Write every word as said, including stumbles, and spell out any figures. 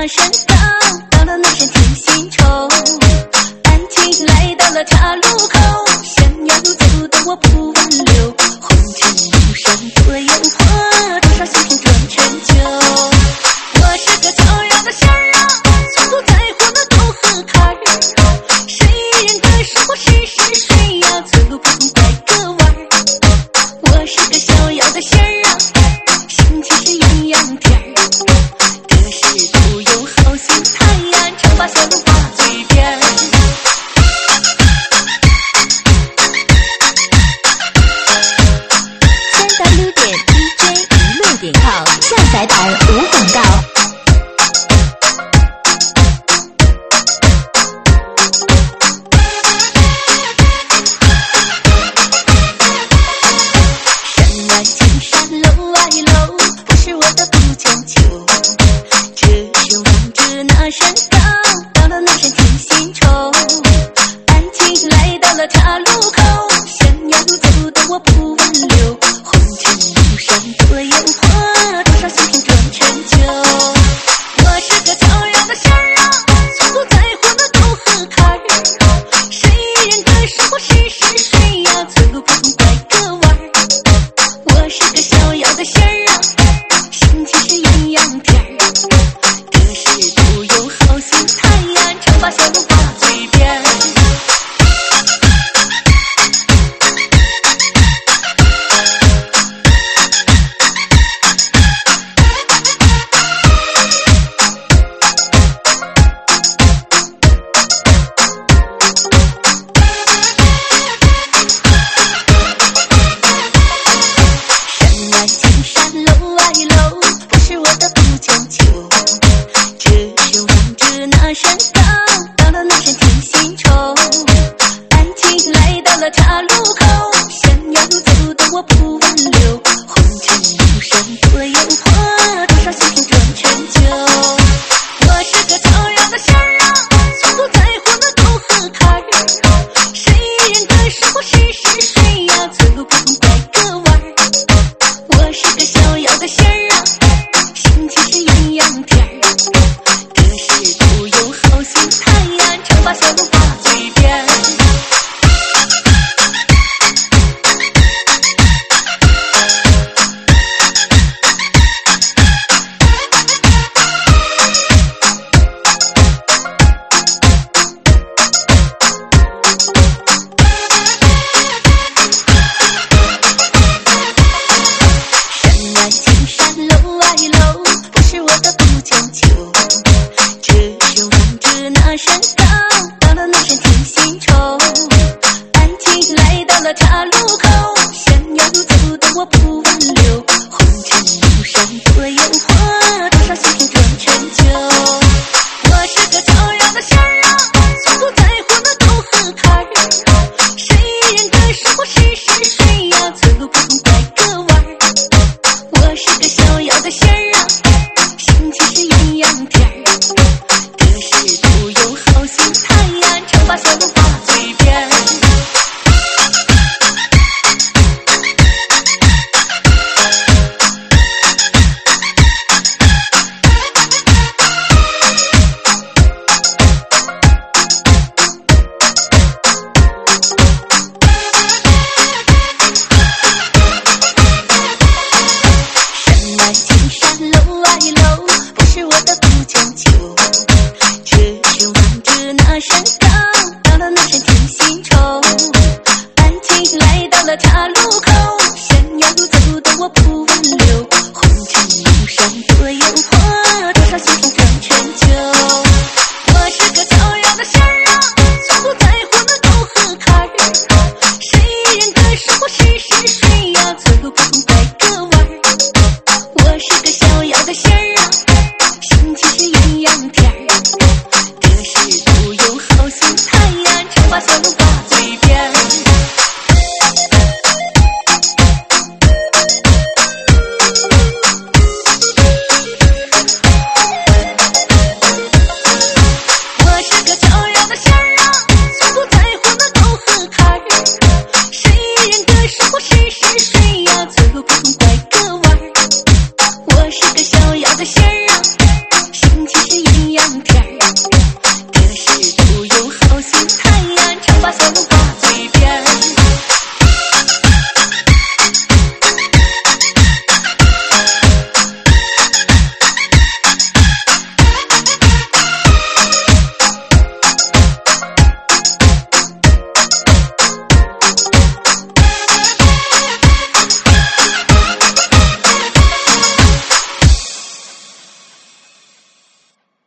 那山高，到了那山听新愁。安静来到了岔路口，想要走的我不挽留。红尘路上多了诱惑，多少心情转成酒。我是个招摇的仙儿啊，从不在乎那沟和坎儿。谁人的生活是是谁呀，走路不同拐个弯儿。我是个逍遥的仙儿啊，心情是阴阳天儿。得失都有好心太阳，常把笑容挂嘴边。 三 w 点 d j 娱乐点 com 下载版无广告。 山外青山楼外楼，不是我的不强求。这就望着那山高，到了那山听新愁。安静来到了岔路口，想要走的我不挽留。红尘路上多了诱惑，多少心情转成酒。我是个招摇的仙儿啊，从不在乎那沟和坎儿。谁人的生活是是谁呀，走路不同拐个弯儿。我是个逍遥的仙儿啊，心情是阴阳天儿。得失都有好心太阳，常把笑容挂嘴边。山外青山楼外楼，不是我的不强求。这就望着那山高，到了那山听新愁。安静来到了岔路口，想要走的我不挽留。红尘路上多了诱惑，多少心情转成酒。我是个招摇的仙儿啊，从不在乎那沟和坎儿。谁人的生活是是谁呀，走路不同拐个弯儿。我是个逍遥的仙儿啊，心情是阴阳天儿。得失都有好心太阳，常把笑容挂嘴边。山外青山楼外楼，不是我的不强求。这就望着那山高，到了那山听新愁。安静来到了岔路口，想要走的我不挽留。红尘路上多了诱惑，多少心情转成酒。我是个招摇的仙儿啊，从不在乎那沟和坎儿。谁人的生活是是谁呀，走路不同拐个弯儿。我是个逍遥的仙儿啊，心情是阴阳天儿。